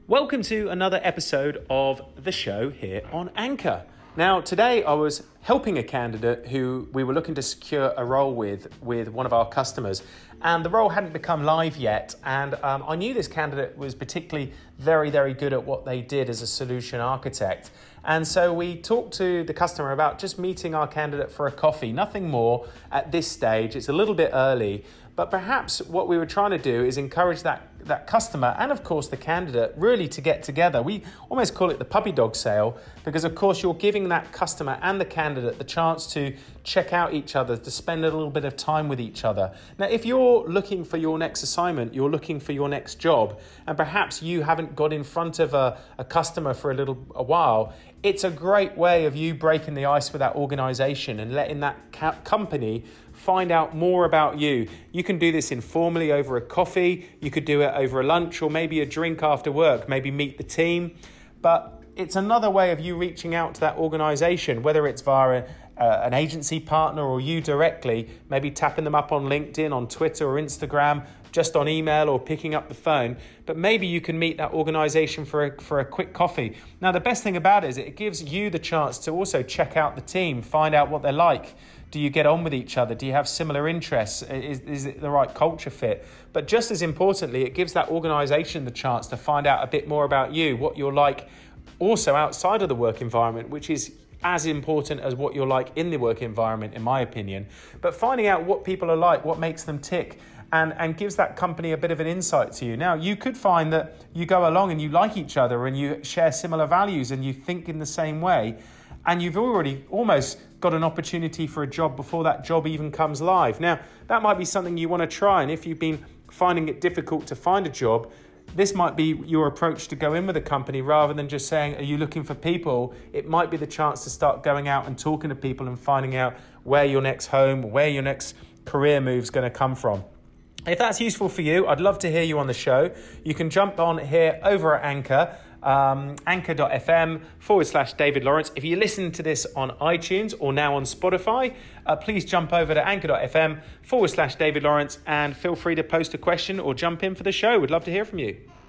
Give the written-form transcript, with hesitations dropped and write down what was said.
Welcome to another episode of the show here on Anchor. Now, today I was helping a candidate who we were looking to secure a role with one of our customers, and the role hadn't become live yet, and I knew this candidate was particularly very, very good at what they did as a solution architect. And so we talked to the customer about just meeting our candidate for a coffee, nothing more at this stage. It's a little bit early, but perhaps what we were trying to do is encourage that customer and, of course, the candidate really to get together. We almost call it the puppy dog sale because, of course, you're giving that customer and the candidate the chance to check out each other, to spend a little bit of time with each other. Now, if you're looking for your next assignment, you're looking for your next job, and perhaps you haven't got in front of a customer for a while, it's a great way of you breaking the ice with that organization and letting that company find out more about you. You can do this informally over a coffee. You could do it over a lunch or maybe a drink after work, maybe meet the team. But it's another way of you reaching out to that organization, whether it's via an agency partner or you directly, maybe tapping them up on LinkedIn, on Twitter or Instagram, just on email or picking up the phone. But maybe you can meet that organization for a quick coffee. Now, the best thing about it is it gives you the chance to also check out the team, find out what they're like. Do you get on with each other? Do you have similar interests? Is it the right culture fit? But just as importantly, it gives that organization the chance to find out a bit more about you, what you're like also outside of the work environment, which is as important as what you're like in the work environment, in my opinion. But finding out what people are like, what makes them tick, and gives that company a bit of an insight to you. Now, you could find that you go along and you like each other and you share similar values and you think in the same way, and you've already almost got an opportunity for a job before that job even comes live. Now, that might be something you want to try, and if you've been finding it difficult to find a job, this might be your approach to go in with a company rather than just saying, are you looking for people? It might be the chance to start going out and talking to people and finding out where your next home, where your next career move is going to come from. If that's useful for you, I'd love to hear you on the show. You can jump on here over at Anchor, anchor.fm/David Lawrence. If you listen to this on iTunes or now on Spotify, please jump over to anchor.fm/David Lawrence and feel free to post a question or jump in for the show. We'd love to hear from you.